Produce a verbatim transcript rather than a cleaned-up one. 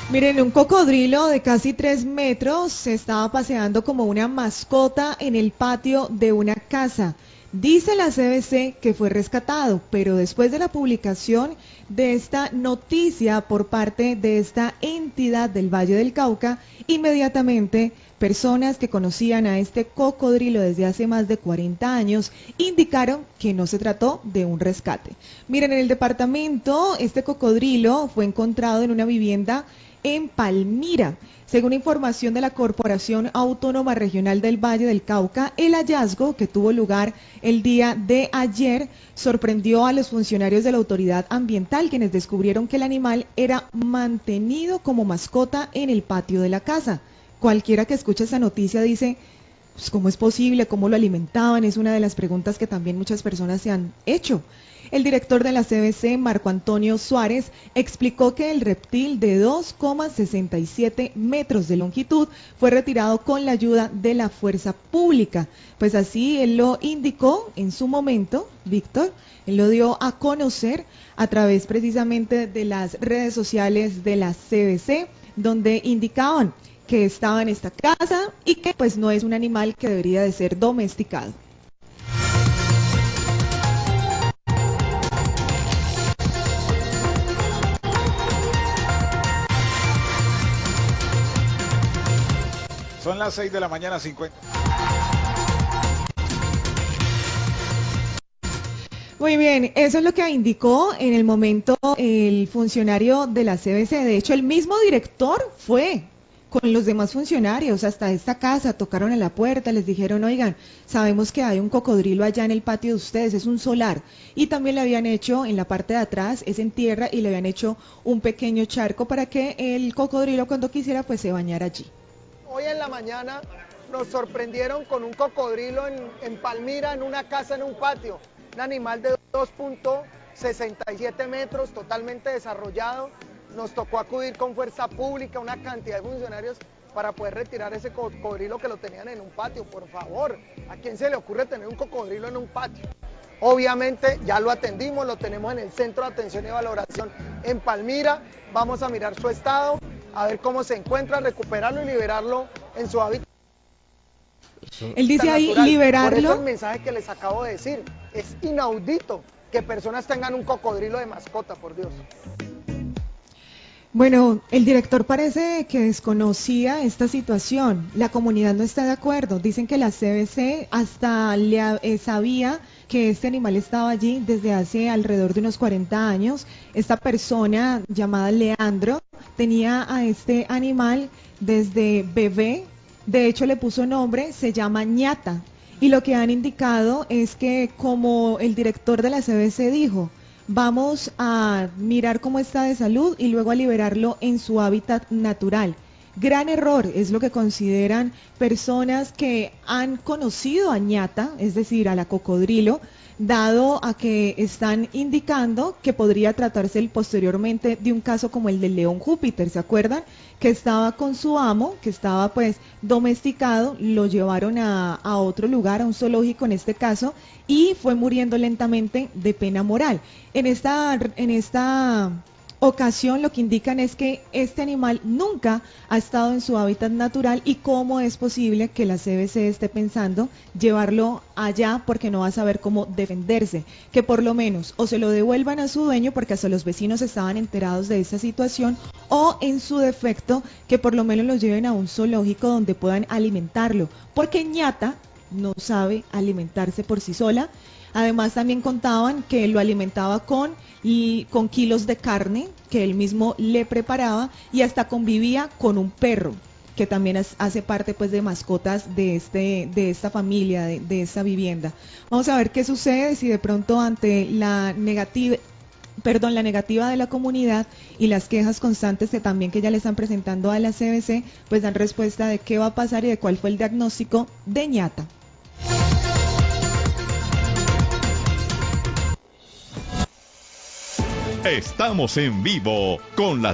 Miren, un cocodrilo de casi tres metros se estaba paseando como una mascota en el patio de una casa. Dice la C B C que fue rescatado, pero después de la publicación de esta noticia por parte de esta entidad del Valle del Cauca, inmediatamente personas que conocían a este cocodrilo desde hace más de cuarenta años indicaron que no se trató de un rescate. Miren, en el departamento, este cocodrilo fue encontrado en una vivienda en Palmira. Según información de la Corporación Autónoma Regional del Valle del Cauca, el hallazgo que tuvo lugar el día de ayer sorprendió a los funcionarios de la autoridad ambiental, quienes descubrieron que el animal era mantenido como mascota en el patio de la casa. Cualquiera que escuche esa noticia dice, pues, ¿cómo es posible? ¿Cómo lo alimentaban? Es una de las preguntas que también muchas personas se han hecho. El director de la C B C, Marco Antonio Suárez, explicó que el reptil de dos coma sesenta y siete metros de longitud fue retirado con la ayuda de la fuerza pública. Pues así él lo indicó en su momento, Víctor, él lo dio a conocer a través precisamente de las redes sociales de la C B C, donde indicaban que estaba en esta casa y que pues no es un animal que debería de ser domesticado. Son las seis de la mañana, cincuenta. Muy bien, eso es lo que indicó en el momento el funcionario de la C B C. De hecho, el mismo director fue con los demás funcionarios hasta esta casa, tocaron a la puerta, les dijeron, oigan, sabemos que hay un cocodrilo allá en el patio de ustedes, es un solar. Y también le habían hecho en la parte de atrás, es en tierra, y le habían hecho un pequeño charco para que el cocodrilo cuando quisiera pues se bañara allí. Hoy en la mañana nos sorprendieron con un cocodrilo en, en Palmira, en una casa, en un patio. Un animal de dos coma sesenta y siete metros, totalmente desarrollado. Nos tocó acudir con fuerza pública, una cantidad de funcionarios para poder retirar ese cocodrilo que lo tenían en un patio. Por favor, ¿a quién se le ocurre tener un cocodrilo en un patio? Obviamente ya lo atendimos, lo tenemos en el Centro de Atención y Valoración en Palmira. Vamos a mirar su estado, a ver cómo se encuentra, recuperarlo y liberarlo en su hábitat. Él dice ahí Natural. liberarlo. Por eso el mensaje que les acabo de decir, es inaudito que personas tengan un cocodrilo de mascota, por Dios. Bueno, el director parece que desconocía esta situación. La comunidad no está de acuerdo. Dicen que la C B C hasta le ha- eh, sabía que este animal estaba allí desde hace alrededor de unos cuarenta años. Esta persona llamada Leandro tenía a este animal desde bebé. De hecho, le puso nombre, se llama ñata. Y lo que han indicado es que, como el director de la C B C dijo, vamos a mirar cómo está de salud y luego a liberarlo en su hábitat natural. Gran error es lo que consideran personas que han conocido a ñata, es decir, a la cocodrilo, dado a que están indicando que podría tratarse posteriormente de un caso como el del león Júpiter, ¿se acuerdan? Que estaba con su amo, que estaba pues domesticado, lo llevaron a, a otro lugar, a un zoológico en este caso, y fue muriendo lentamente de pena moral. En esta, en esta ocasión lo que indican es que este animal nunca ha estado en su hábitat natural y cómo es posible que la C B C esté pensando llevarlo allá porque no va a saber cómo defenderse, que por lo menos o se lo devuelvan a su dueño porque hasta los vecinos estaban enterados de esta situación, o en su defecto que por lo menos lo lleven a un zoológico donde puedan alimentarlo, porque ñata no sabe alimentarse por sí sola. Además también contaban que lo alimentaba con, y, con kilos de carne que él mismo le preparaba y hasta convivía con un perro que también es, hace parte pues de mascotas de este de esta familia, de, de esta vivienda. Vamos a ver qué sucede si de pronto ante la negativa perdón, la negativa de la comunidad y las quejas constantes que también que ya le están presentando a la C B C, pues dan respuesta de qué va a pasar y de cuál fue el diagnóstico de ñata. Estamos en vivo con la